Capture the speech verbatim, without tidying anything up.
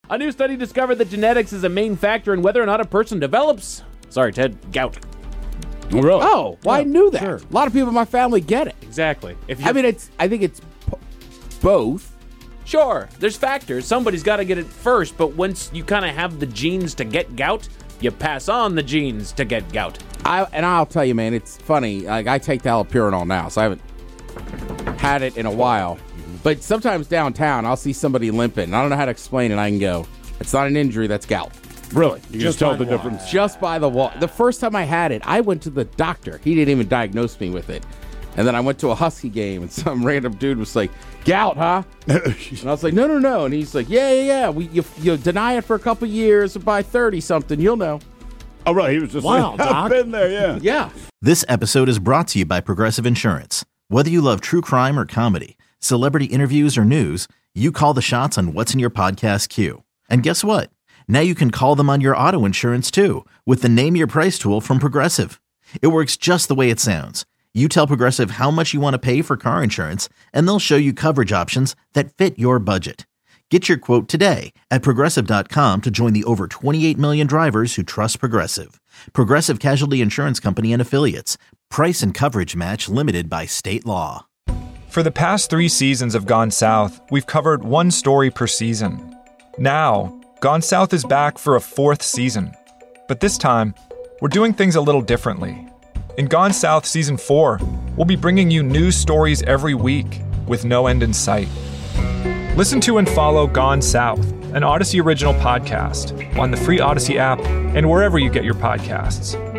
A new study discovered that genetics is a main factor in whether or not a person develops, sorry, Ted, gout. Oh, really? Oh, well, Yeah, I knew that. sure. A lot of people in my family get it. Exactly. If I mean, it's. I think it's p- both. Sure, there's factors. Somebody's got to get it first, but once you kind of have the genes to get gout, you pass on the genes to get gout. I and I'll tell you, man, it's funny. Like I take the allopurinol now, so I haven't had it in a while. But sometimes downtown, I'll see somebody limping, and I don't know how to explain it. I can go, "It's not an injury, that's gout." Really? You just tell the by difference. Just by the wall. The first time I had it, I went to the doctor. He didn't even diagnose me with it. And then I went to a Husky game, and some random dude was like, "Gout, huh?" And I was like, "No, no, no." And he's like, "Yeah, yeah, yeah. We, you, you deny it for a couple years, and by thirty something, you'll know." Oh, right. He was just Wow, like, I've Doc. been there, yeah. Yeah. This episode is brought to you by Progressive Insurance. Whether you love true crime or comedy, celebrity interviews or news, you call the shots on what's in your podcast queue. And guess what? Now you can call them on your auto insurance too with the Name Your Price tool from Progressive. It works just the way it sounds. You tell Progressive how much you want to pay for car insurance, and they'll show you coverage options that fit your budget. Get your quote today at Progressive dot com to join the over twenty-eight million drivers who trust Progressive. Progressive Casualty Insurance Company and Affiliates. Price and coverage match limited by state law. For the past three seasons of Gone South, we've covered one story per season. Now, Gone South is back for a fourth season. But this time, we're doing things a little differently. In Gone South Season four, we'll be bringing you new stories every week with no end in sight. Listen to and follow Gone South, an Odyssey original podcast, on the free Odyssey app and wherever you get your podcasts.